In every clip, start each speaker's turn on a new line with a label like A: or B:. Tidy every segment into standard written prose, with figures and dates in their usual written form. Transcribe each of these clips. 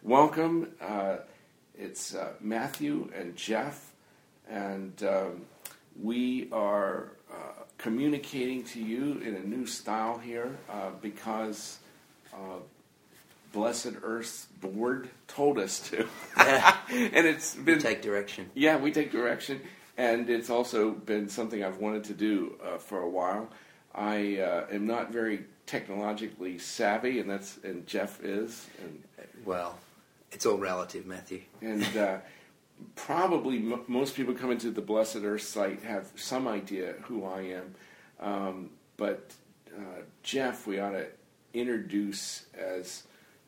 A: welcome. It's Matthew and Jeff, and we are communicating to you in a new style here because Blessed Earth's board told us to. And it's been...
B: We take direction.
A: Yeah, we take direction, and it's also been something I've wanted to do for a while. I am not very technologically savvy, and Jeff is. And,
B: well, it's all relative, Matthew.
A: And probably most people coming to the Blessed Earth site have some idea who I am. But Jeff, we ought to introduce as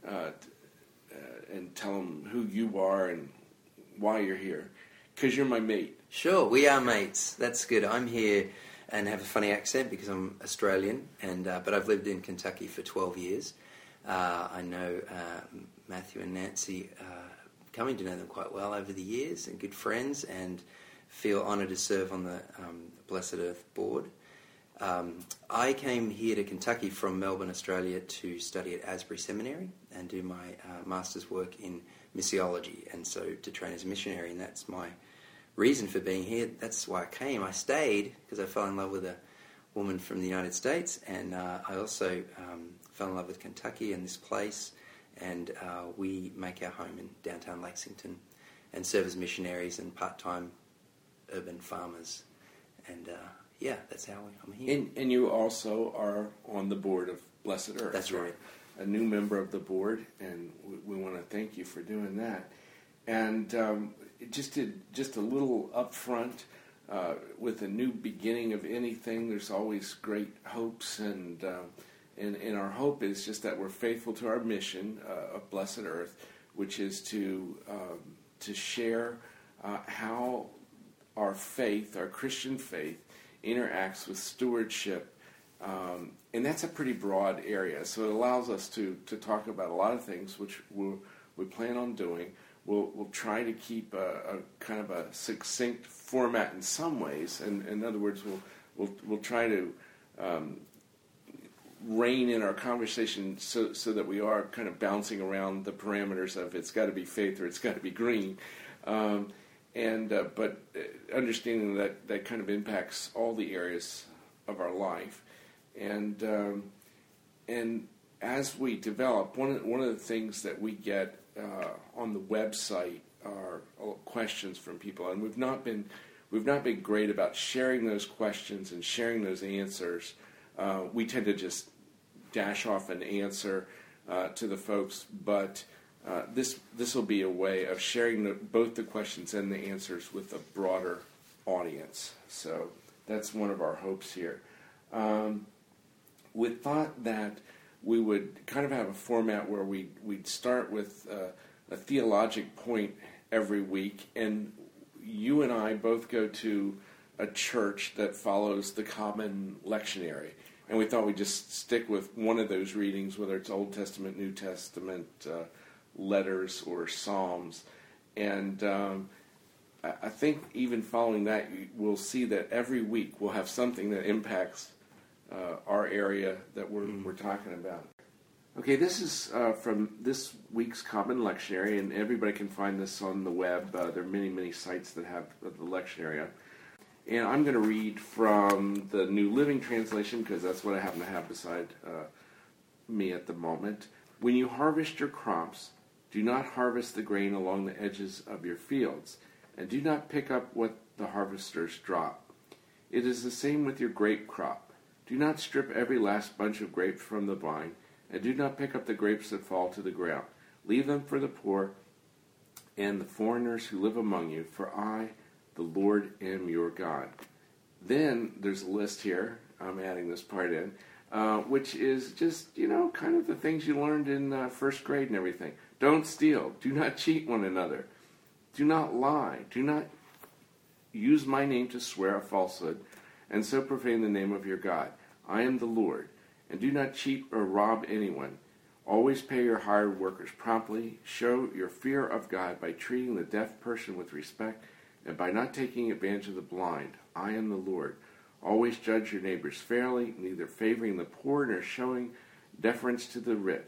A: and tell them who you are and why you're here. Because you're my mate.
B: Sure, we are mates. That's good. I'm here and have a funny accent because I'm Australian, but I've lived in Kentucky for 12 years. I know Matthew and Nancy, coming to know them quite well over the years, and good friends, and feel honoured to serve on the Blessed Earth board. I came here to Kentucky from Melbourne, Australia, to study at Asbury Seminary and do my master's work in missiology, and so to train as a missionary, and that's my reason for being here. That's why I came. I stayed because I fell in love with a woman from the United States, and I also fell in love with Kentucky and this place, and we make our home in downtown Lexington and serve as missionaries and part-time urban farmers, and that's how I'm here.
A: And you also are on the board of Blessed Earth.
B: That's right.
A: A new member of the board, and we want to thank you for doing that. And just a little upfront, with a new beginning of anything, there's always great hopes, and our hope is just that we're faithful to our mission of Blessed Earth, which is to share how our faith, our Christian faith, interacts with stewardship, and that's a pretty broad area. So it allows us to talk about a lot of things, which we plan on doing. We'll try to keep a kind of a succinct format in some ways, and in other words, we'll try to rein in our conversation so that we are kind of bouncing around the parameters of it's got to be faith or it's got to be green. But understanding that kind of impacts all the areas of our life, and as we develop, one of the things that we get on the website are questions from people, and we've not been great about sharing those questions and sharing those answers. We tend to just dash off an answer to the folks, but this will be a way of sharing both the questions and the answers with a broader audience. So that's one of our hopes here. We thought that we would kind of have a format where we'd start with a theologic point every week, and you and I both go to a church that follows the common lectionary. And we thought we'd just stick with one of those readings, whether it's Old Testament, New Testament, letters or Psalms, and I think even following that, we'll see that every week we'll have something that impacts our area that we're talking about. Okay, this is from this week's Common Lectionary, and everybody can find this on the web. There are many sites that have the lectionary up. And I'm going to read from the New Living Translation, because that's what I happen to have beside me at the moment. When you harvest your crops, do not harvest the grain along the edges of your fields, and do not pick up what the harvesters drop. It is the same with your grape crop. Do not strip every last bunch of grapes from the vine, and do not pick up the grapes that fall to the ground. Leave them for the poor and the foreigners who live among you, for I, the Lord, am your God. Then there's a list here, I'm adding this part in, which is just, kind of the things you learned in first grade and everything. Don't steal. Do not cheat one another. Do not lie. Do not use my name to swear a falsehood, and so profane the name of your God. I am the Lord. And do not cheat or rob anyone. Always pay your hired workers promptly. Show your fear of God by treating the deaf person with respect and by not taking advantage of the blind. I am the Lord. Always judge your neighbors fairly, neither favoring the poor nor showing deference to the rich.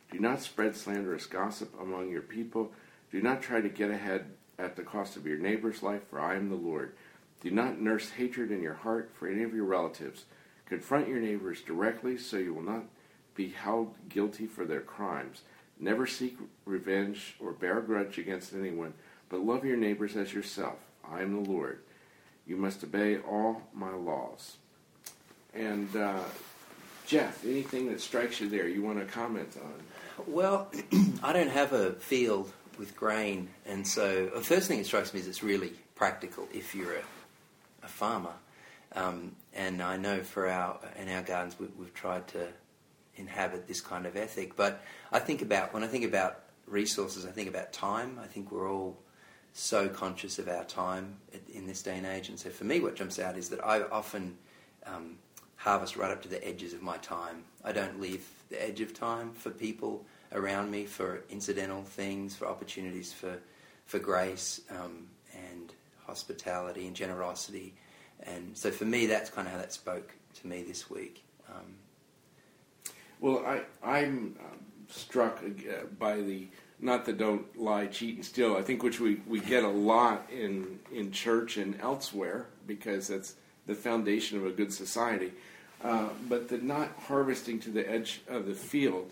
A: Do not spread slanderous gossip among your people. Do not try to get ahead at the cost of your neighbor's life, for I am the Lord. Do not nurse hatred in your heart for any of your relatives. Confront your neighbors directly so you will not be held guilty for their crimes. Never seek revenge or bear a grudge against anyone, but love your neighbors as yourself. I am the Lord. You must obey all my laws. And Jeff, anything that strikes you there you want to comment on?
B: Well, I don't have a field with grain, and so the first thing that strikes me is it's really practical if you're a farmer. And I know in our gardens we've tried to inhabit this kind of ethic. But when I think about resources, I think about time. I think we're all so conscious of our time in this day and age. And so for me, what jumps out is that I often harvest right up to the edges of my time. I don't leave the edge of time for people around me, for incidental things, for opportunities for grace and hospitality and generosity. And so for me, that's kind of how that spoke to me this week.
A: Well, I'm struck by the, not the don't lie, cheat, and steal, I think, which we get a lot in church and elsewhere, because that's the foundation of a good society. But the not harvesting to the edge of the field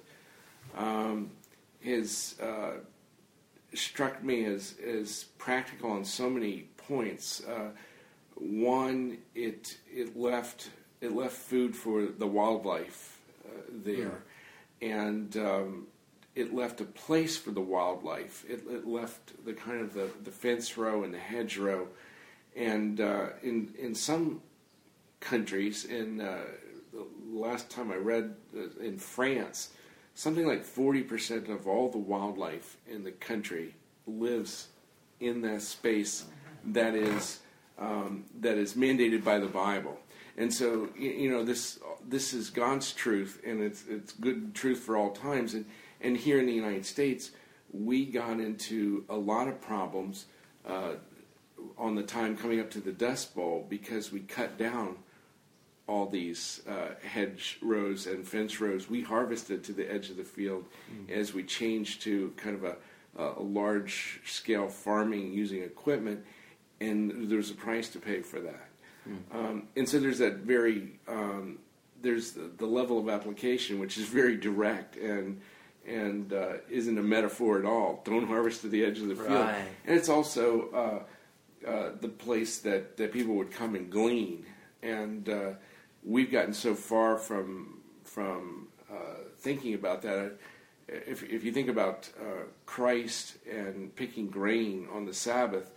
A: has struck me as practical on so many points. One, it left food for the wildlife there, and it left a place for the wildlife. It left the kind of the fence row and the hedge row, and in some countries, the last time I read, in France, something like 40% of all the wildlife in the country lives in that space that is mandated by the Bible. And so, this is God's truth, and it's good truth for all times. And here in the United States, we got into a lot of problems on the time coming up to the Dust Bowl because we cut down all these hedge rows and fence rows. We harvested to the edge of the field as we changed to kind of a large-scale farming using equipment, and there's a price to pay for that. And so there's that there's the level of application, which is very direct and isn't a metaphor at all. Don't harvest to the edge of the field.
B: Right.
A: And it's also the place that people would come and glean. And we've gotten so far from thinking about that. If you think about Christ and picking grain on the Sabbath,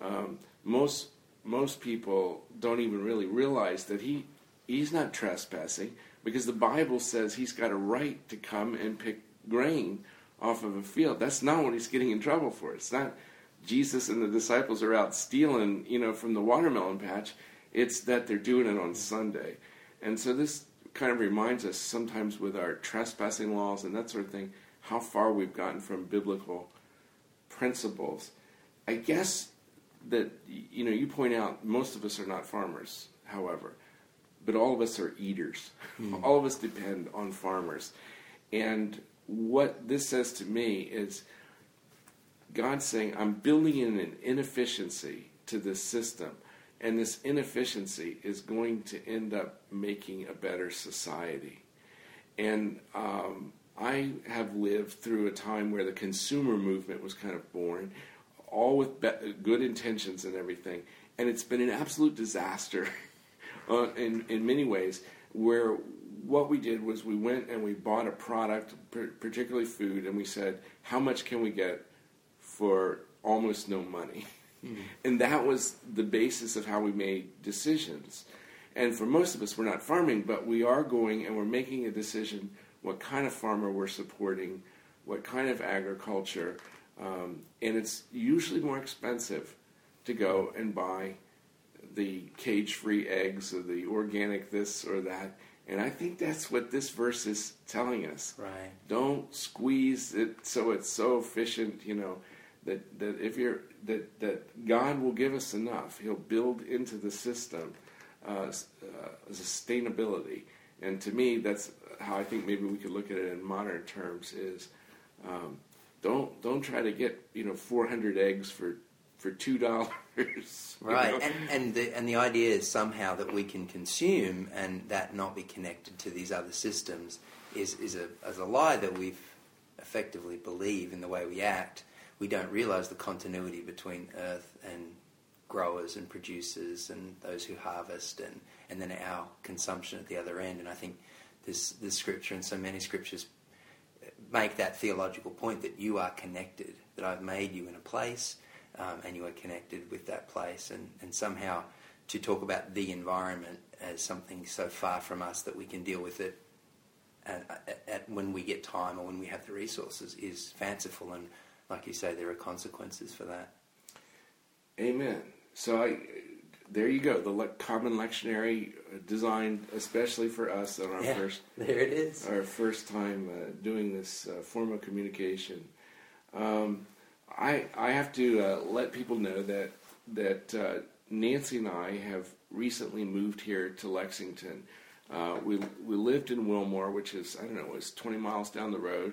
A: most people don't even really realize that he's not trespassing, because the Bible says he's got a right to come and pick grain off of a field. That's not what he's getting in trouble for. It's not Jesus and the disciples are out stealing, from the watermelon patch. It's that they're doing it on Sunday. And so this kind of reminds us sometimes with our trespassing laws and that sort of thing, how far we've gotten from biblical principles. I guess that, you point out most of us are not farmers, however, but all of us are eaters. All of us depend on farmers. And what this says to me is God saying, I'm building in an inefficiency to this system, and this inefficiency is going to end up making a better society. And I have lived through a time where the consumer movement was kind of born, all with good intentions and everything, and it's been an absolute disaster in many ways, where what we did was we went and we bought a product, particularly food, and we said, how much can we get for almost no money? And that was the basis of how we made decisions. And for most of us, we're not farming, but we are going and we're making a decision what kind of farmer we're supporting, what kind of agriculture, and it's usually more expensive to go and buy the cage-free eggs or the organic this or that. And I think that's what this verse is telling us.
B: Right.
A: Don't squeeze it so it's so efficient, that if you're that God will give us enough. He'll build into the system sustainability, And to me, that's how I think maybe we could look at it in modern terms is don't try to get 400 eggs for $2.
B: Right, and the idea is somehow that we can consume and that not be connected to these other systems is a lie that we've effectively believe in the way we act. We don't realise the continuity between Earth and growers and producers and those who harvest and then our consumption at the other end. And I think this scripture and so many scriptures make that theological point that you are connected, that I've made you in a place and you are connected with that place. And somehow to talk about the environment as something so far from us that we can deal with it when we get time or when we have the resources is fanciful. And like you say, there are consequences for that.
A: Amen. So there you go, the common lectionary designed especially for us on our
B: there it is.
A: Our first time doing this form of communication. I have to let people know that Nancy and I have recently moved here to Lexington. We lived in Wilmore, which is, I don't know, it's 20 miles down the road,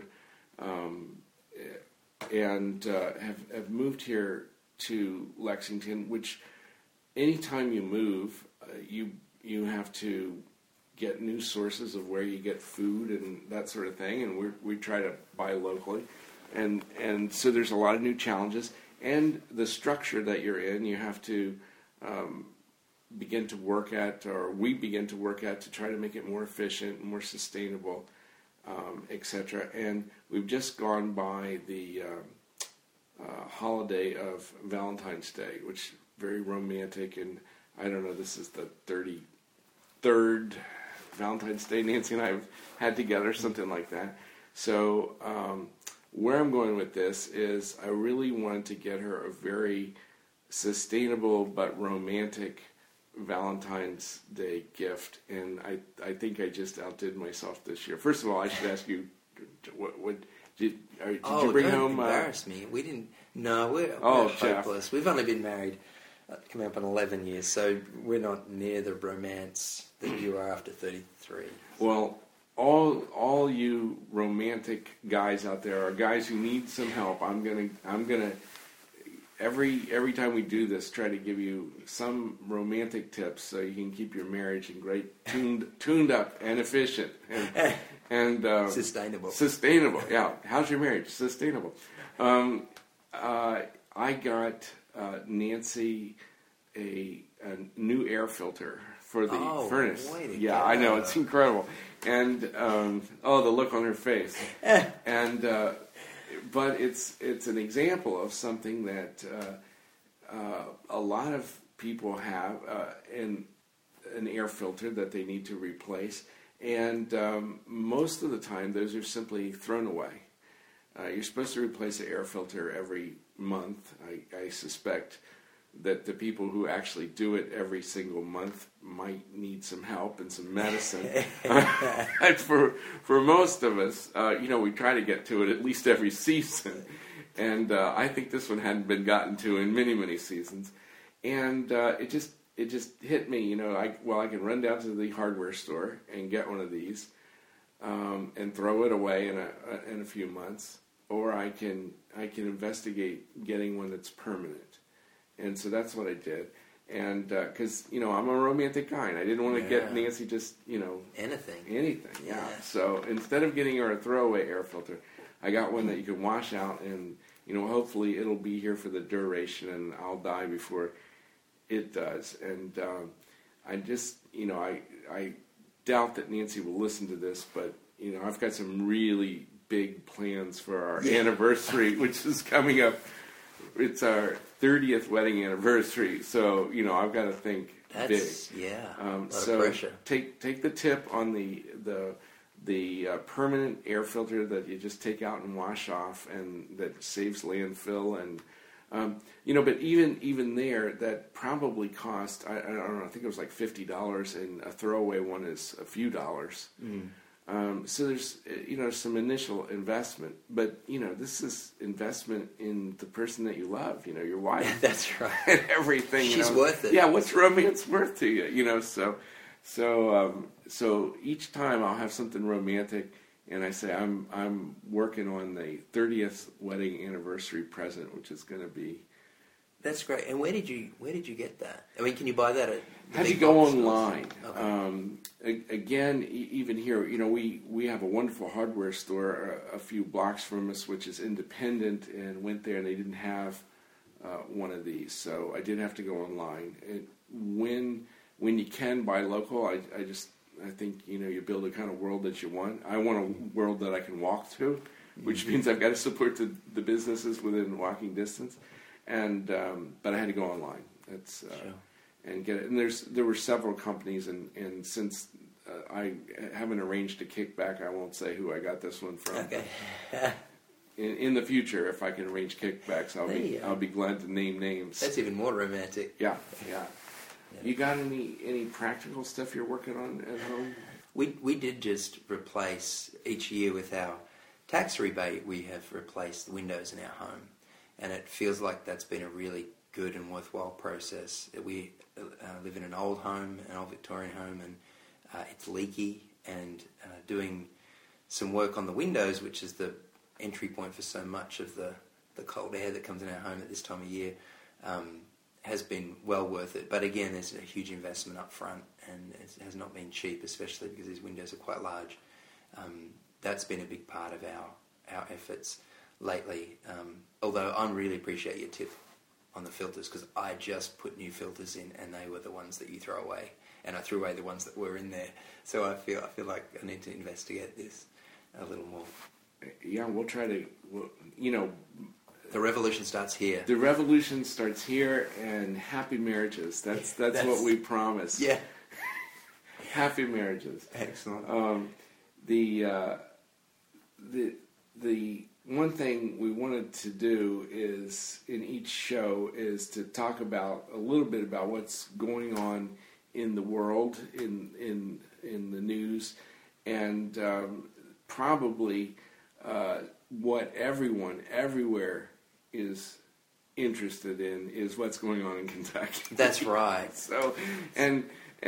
A: and have moved here to Lexington, which anytime you move, you have to get new sources of where you get food and that sort of thing, and we try to buy locally, and so there's a lot of new challenges, and the structure that you're in, you have to begin to work at, or we begin to work at, to try to make it more efficient, more sustainable, etc. And we've just gone by the holiday of Valentine's Day, which very romantic, and I don't know, this is the 33rd Valentine's Day Nancy and I have had together, something like that. So where I'm going with this is I really wanted to get her a very sustainable but romantic Valentine's Day gift, and I think I just outdid myself this year. First of all, I should ask you, what did you bring home?
B: Don't embarrass me. We didn't. No, we're hopeless.
A: Jeff.
B: We've only been married coming up on 11 years, so we're not near the romance that you are after 33.
A: Well, all you romantic guys out there are guys who need some help. I'm gonna every time we do this, try to give you some romantic tips so you can keep your marriage in great tuned up and efficient and
B: sustainable.
A: Sustainable, yeah. How's your marriage? Sustainable. I got Nancy a new air filter for the furnace. Yeah, I know, it's incredible. And the look on her face. And but it's an example of something that a lot of people have in an air filter that they need to replace, and most of the time those are simply thrown away. You're supposed to replace the air filter every month. I suspect that the people who actually do it every single month might need some help and some medicine. For most of us, we try to get to it at least every season. And I think this one hadn't been gotten to in many, many seasons. And it just hit me, I can run down to the hardware store and get one of these and throw it away in a few months, or I can investigate getting one that's permanent. And so that's what I did. And because, I'm a romantic guy, and I didn't want to get Nancy just,
B: anything.
A: Yeah. So instead of getting her a throwaway air filter, I got one that you can wash out, and, hopefully it'll be here for the duration, and I'll die before it does. And I just, I doubt that Nancy will listen to this, but, I've got some really big plans for our anniversary, which is coming up. It's our 30th wedding anniversary, so I've got to think big.
B: Yeah, a lot
A: of
B: pressure.
A: Take the tip on the permanent air filter that you just take out and wash off, and that saves landfill. And but even there, that probably cost I don't know. I think it was like $50, and a throwaway one is a few dollars. So there's some initial investment, but this is investment in the person that you love, your wife.
B: That's right.
A: And everything.
B: She's worth it.
A: Yeah, what's romance worth to you? So So each time I'll have something romantic, and I say I'm working on the 30th wedding anniversary present, which is going to be.
B: That's great. And where did you get that? I mean, can you buy that at?
A: Had to go online.
B: Okay.
A: Again, even here, we have a wonderful hardware store a few blocks from us, which is independent, and went there and they didn't have one of these, so I did have to go online. When you can buy local, I think you build a kind of world that you want. I want a world that I can walk to, which means I've got to support the businesses within walking distance. And but I had to go online. That's
B: sure.
A: And get it. And there were several companies, and since I haven't arranged a kickback, I won't say who I got this one from.
B: Okay.
A: In the future, if I can arrange kickbacks, I'll be glad to name names.
B: That's even more romantic.
A: Yeah. You got any practical stuff you're working on at home?
B: We did just replace each year with our tax rebate. We have replaced the windows in our home. And it feels like that's been a really good and worthwhile process. We live in an old home, an old Victorian home, and it's leaky. And doing some work on the windows, which is the entry point for so much of the cold air that comes in our home at this time of year, has been well worth it. But again, there's a huge investment up front, and it has not been cheap, especially because these windows are quite large. That's been a big part of our efforts lately, although I really appreciate your tip on the filters, because I just put new filters in and they were the ones that you throw away, and I threw away the ones that were in there. So I feel like I need to investigate this a little more.
A: Yeah, we'll try to.
B: The revolution starts here.
A: The revolution starts here, and happy marriages. That's what we promise.
B: Yeah.
A: Happy marriages.
B: Excellent.
A: The one thing we wanted to do is in each show is to talk about a little bit about what's going on in the world, in the news, and probably what everyone everywhere is interested in is what's going on in Kentucky.
B: That's right.
A: So, and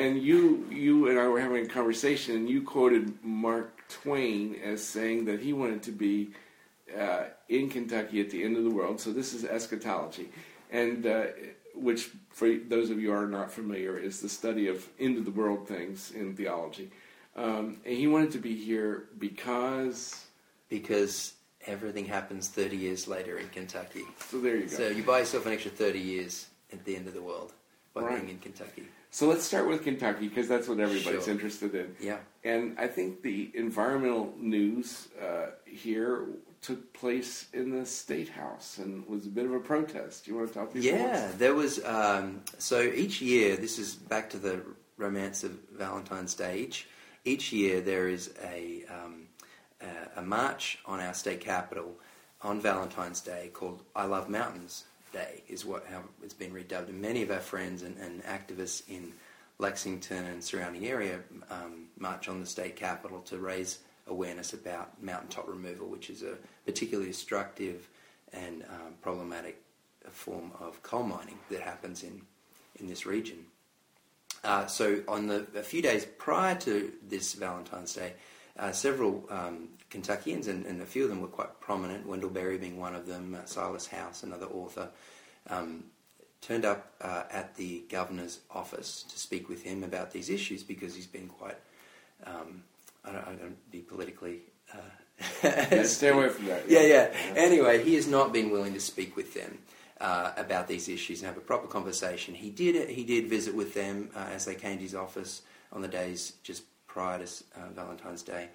A: you and I were having a conversation, and you quoted Mark Twain as saying that he wanted to be in Kentucky at the end of the world. So this is eschatology, and which, for those of you who are not familiar, is the study of end of the world things in theology. And he wanted to be here because
B: everything happens 30 years later in Kentucky.
A: So there you go.
B: So you buy yourself an extra 30 years at the end of the world by being in Kentucky.
A: So let's start with Kentucky, because that's what everybody's
B: Sure.
A: interested in.
B: Yeah.
A: And I think the environmental news here took place in the State House and was a bit of a protest. Do you want to talk to me?
B: Yeah, there was... so each year, this is back to the romance of Valentine's Day, each year there is a march on our state capitol on Valentine's Day called I Love Mountains Day, is how it's been redubbed. And many of our friends and activists in Lexington and surrounding area march on the state capitol to raise awareness about mountaintop removal, which is a particularly destructive and problematic form of coal mining that happens in this region. So on a few days prior to this Valentine's Day, several Kentuckians, and a few of them were quite prominent, Wendell Berry being one of them, Silas House, another author, turned up at the governor's office to speak with him about these issues, because he's been quite, I don't be politically...
A: stay away from that.
B: Yeah. Anyway, he has not been willing to speak with them about these issues and have a proper conversation. He did visit with them as they came to his office on the days just prior to Valentine's Day.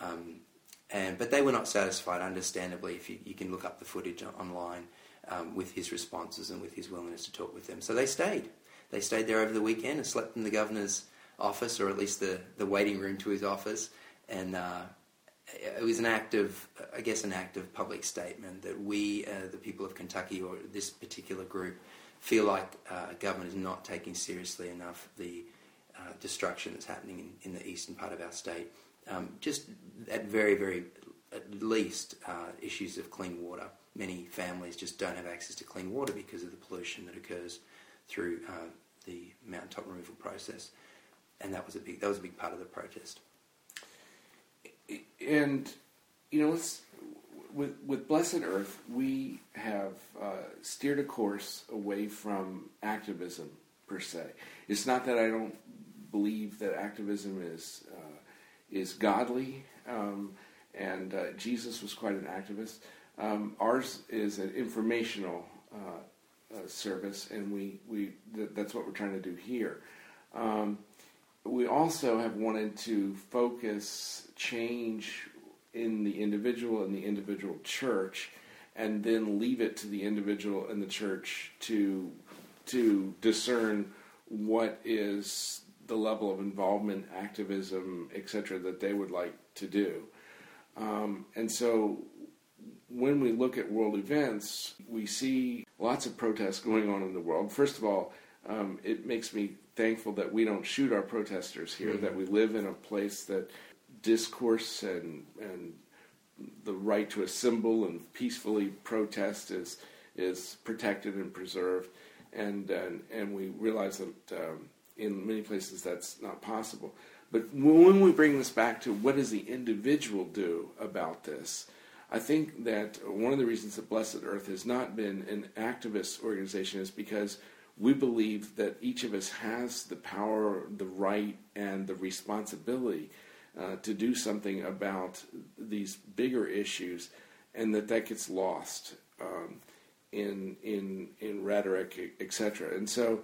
B: But they were not satisfied, understandably, if you can look up the footage online, with his responses and with his willingness to talk with them. So they stayed. They stayed there over the weekend and slept in the governor's office, or at least the waiting room to his office. And it was an act of public statement that we, the people of Kentucky, or this particular group, feel like government is not taking seriously enough the destruction that's happening in the eastern part of our state. Just at at least issues of clean water. Many families just don't have access to clean water because of the pollution that occurs through the mountaintop removal process. and that was a big part of the protest.
A: And with Blessed Earth, we have steered a course away from activism per se. It's not that I don't believe that activism is godly, and Jesus was quite an activist. Ours is an informational service, and that's what we're trying to do here. We also have wanted to focus change in the individual and the individual church, and then leave it to the individual and the church to discern what is the level of involvement, activism, etc., that they would like to do. And so when we look at world events, we see lots of protests going on in the world. First of all, it makes me thankful that we don't shoot our protesters here, that we live in a place that discourse and the right to assemble and peacefully protest is protected and preserved, and we realize that in many places that's not possible. But when we bring this back to what does the individual do about this, I think that one of the reasons that Blessed Earth has not been an activist organization is because we believe that each of us has the power, the right, and the responsibility to do something about these bigger issues, and that gets lost in rhetoric, etc. And so,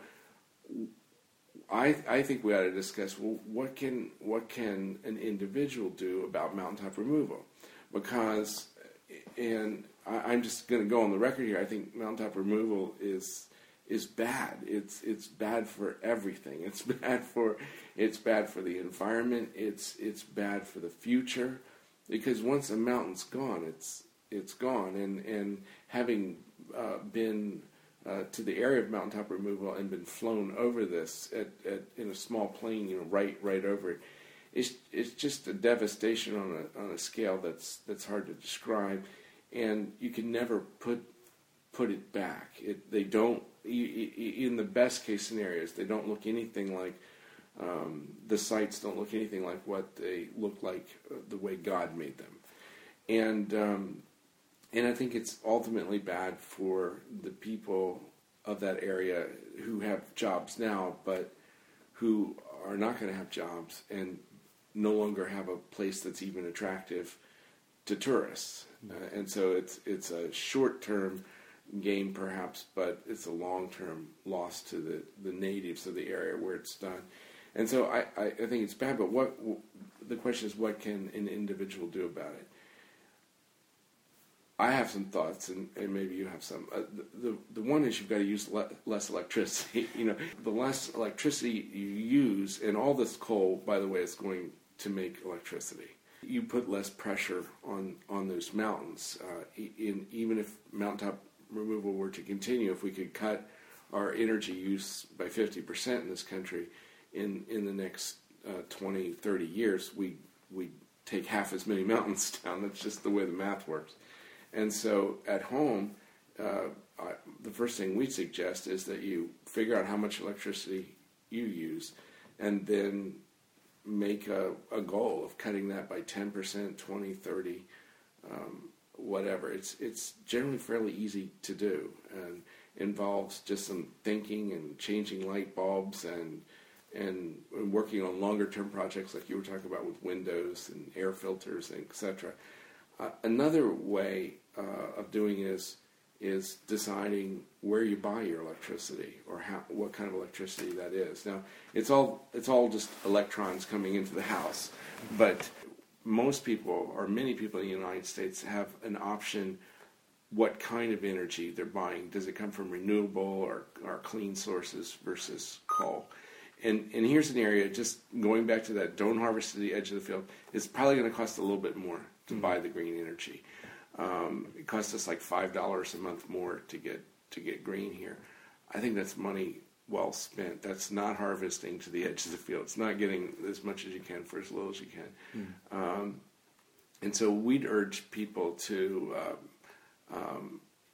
A: I think we ought to discuss, well, what can an individual do about mountaintop removal? Because, and I'm just going to go on the record here, I think mountaintop removal is bad. It's bad for everything. It's bad for the environment. It's bad for the future, because once a mountain's gone, it's gone. And having been to the area of mountaintop removal and been flown over this in a small plane, right over it, it's just a devastation on a scale that's hard to describe, and you can never put it back. They don't. In the best case scenarios, they don't look anything like, the sites don't look anything like what they look like the way God made them. And I think it's ultimately bad for the people of that area who have jobs now, but who are not going to have jobs and no longer have a place that's even attractive to tourists. And so it's a short-term gain perhaps, but it's a long-term loss to the natives of the area where it's done. And so I think it's bad, but the question is, what can an individual do about it? I have some thoughts, and maybe you have some. The one is you've got to use less electricity. The less electricity you use, and all this coal, by the way, is going to make electricity. You put less pressure on those mountains. Even if mountaintop removal were to continue, if we could cut our energy use by 50% in this country in the next 20, 30 years, we take half as many mountains down. That's just the way the math works. And so at home, the first thing we suggest is that you figure out how much electricity you use, and then make a goal of cutting that by 10%, 20, 30, whatever. It's generally fairly easy to do, and involves just some thinking and changing light bulbs and working on longer term projects like you were talking about with windows and air filters, etc. Another way of doing it is deciding where you buy your electricity, or what kind of electricity that is. Now, it's all just electrons coming into the house, but most people, or many people in the United States, have an option what kind of energy they're buying. Does it come from renewable or clean sources versus coal? And here's an area, just going back to that, don't harvest to the edge of the field, it's probably going to cost a little bit more to buy the green energy. It costs us like $5 a month more to get green here. I think that's money well spent. That's not harvesting to the edge of the field. It's not getting as much as you can for as little as you can. And so we'd urge people to,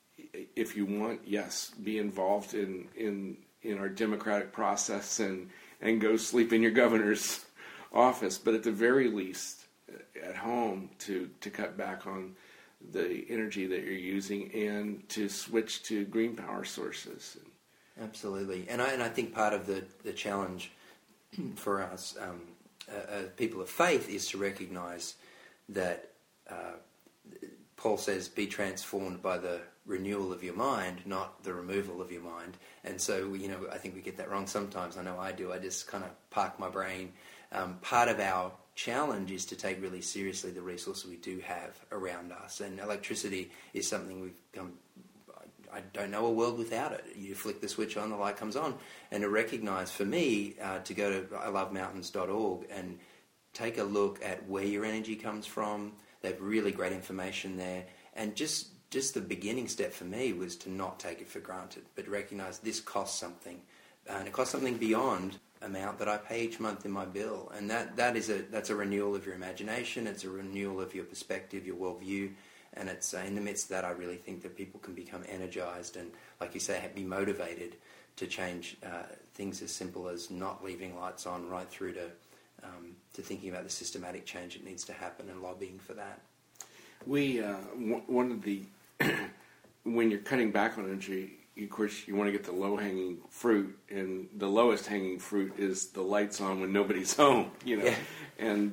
A: if you want, yes, be involved in our democratic process and and go sleep in your governor's office. But at the very least, at home, to cut back on the energy that you're using and to switch to green power sources.
B: Absolutely. And I think part of the challenge for us, people of faith, is to recognize that Paul says, be transformed by the renewal of your mind, not the removal of your mind. And so, I think we get that wrong sometimes. I know I do. I just kind of park my brain. Part of our challenge is to take really seriously the resources we do have around us. And electricity is something we've come... I don't know a world without it. You flick the switch on, the light comes on. And to recognise, for me, to go to ilovemountains.org and take a look at where your energy comes from. They have really great information there. And just the beginning step for me was to not take it for granted, but recognise this costs something. And it costs something beyond amount that I pay each month in my bill. And that's a renewal of your imagination. It's a renewal of your perspective, your worldview. And it's in the midst of that, I really think that people can become energised and, like you say, be motivated to change things as simple as not leaving lights on, right through to thinking about the systematic change that needs to happen and lobbying for that.
A: One of the when you're cutting back on energy, of course, you want to get the low-hanging fruit, and the lowest hanging fruit is the lights on when nobody's home.
B: Yeah.
A: And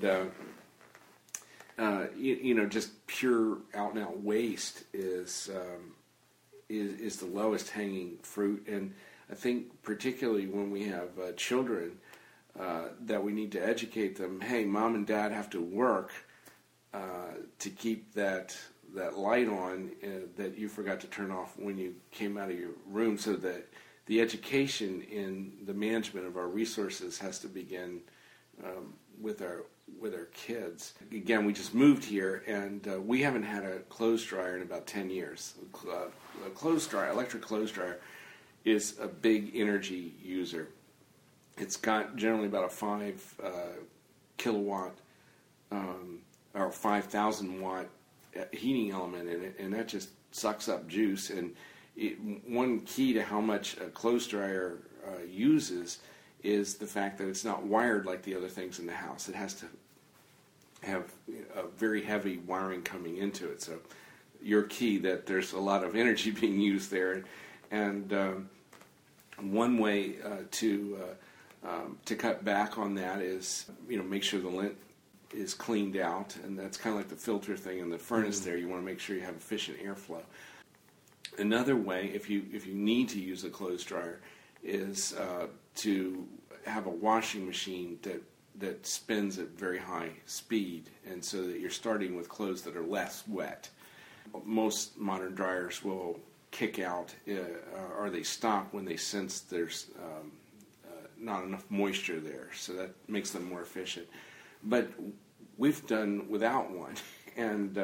A: just pure out-and-out waste is the lowest hanging fruit. And I think particularly when we have children, that we need to educate them. Hey, mom and dad have to work to keep that light on that you forgot to turn off when you came out of your room. So that the education in the management of our resources has to begin with our kids. Again, we just moved here, and we haven't had a clothes dryer in about 10 years. A clothes dryer, electric clothes dryer, is a big energy user. It's got generally about a 5 kilowatt or 5,000 watt heating element in it, and that just sucks up juice. And one key to how much a clothes dryer uses is the fact that it's not wired like the other things in the house. It has to have a very heavy wiring coming into it. So your key that there's a lot of energy being used there. And one way to cut back on that is, make sure the lint is cleaned out, and that's kind of like the filter thing in the furnace there. You want to make sure you have efficient airflow. Another way, if you need to use a clothes dryer, is to have a washing machine that spins at very high speed, and so that you're starting with clothes that are less wet. Most modern dryers will kick out, or they stop when they sense there's not enough moisture there, so that makes them more efficient. But we've done without one, and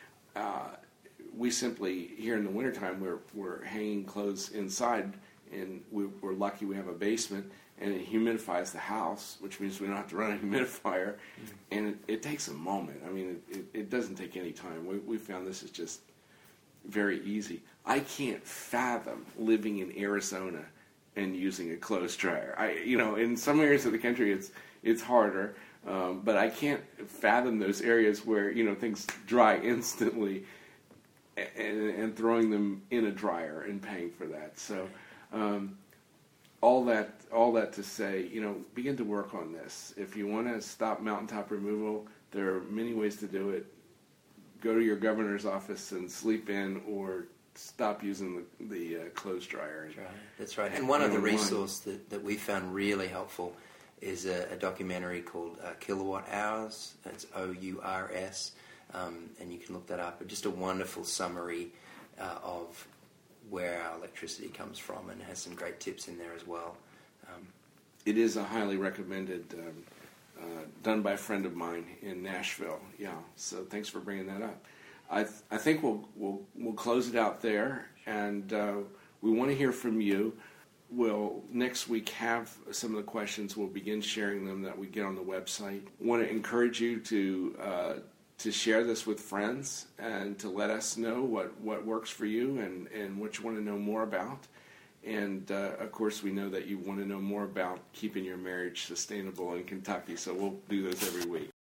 A: we simply, here in the wintertime, we're hanging clothes inside, and we're lucky we have a basement, and it humidifies the house, which means we don't have to run a humidifier, and it takes a moment. I mean, it doesn't take any time. We found this is just very easy. I can't fathom living in Arizona and using a clothes dryer. In some areas of the country it's harder, but I can't fathom those areas where things dry instantly, and throwing them in a dryer and paying for that. So all that to say, begin to work on this. If you want to stop mountaintop removal, there are many ways to do it. Go to your governor's office and sleep in, or stop using the clothes dryer.
B: That's right. And one other resource that we found really helpful is a documentary called Kilowatt Hours. It's OURS, and you can look that up. Just a wonderful summary of where our electricity comes from, and has some great tips in there as well.
A: It is a highly recommended, done by a friend of mine in Nashville. Yeah, so thanks for bringing that up. I think we'll close it out there, and we want to hear from you. We'll next week have some of the questions. We'll begin sharing them that we get on the website. Want to encourage you to share this with friends and to let us know what works for you and what you want to know more about. And, of course, we know that you want to know more about keeping your marriage sustainable in Kentucky, so we'll do those every week.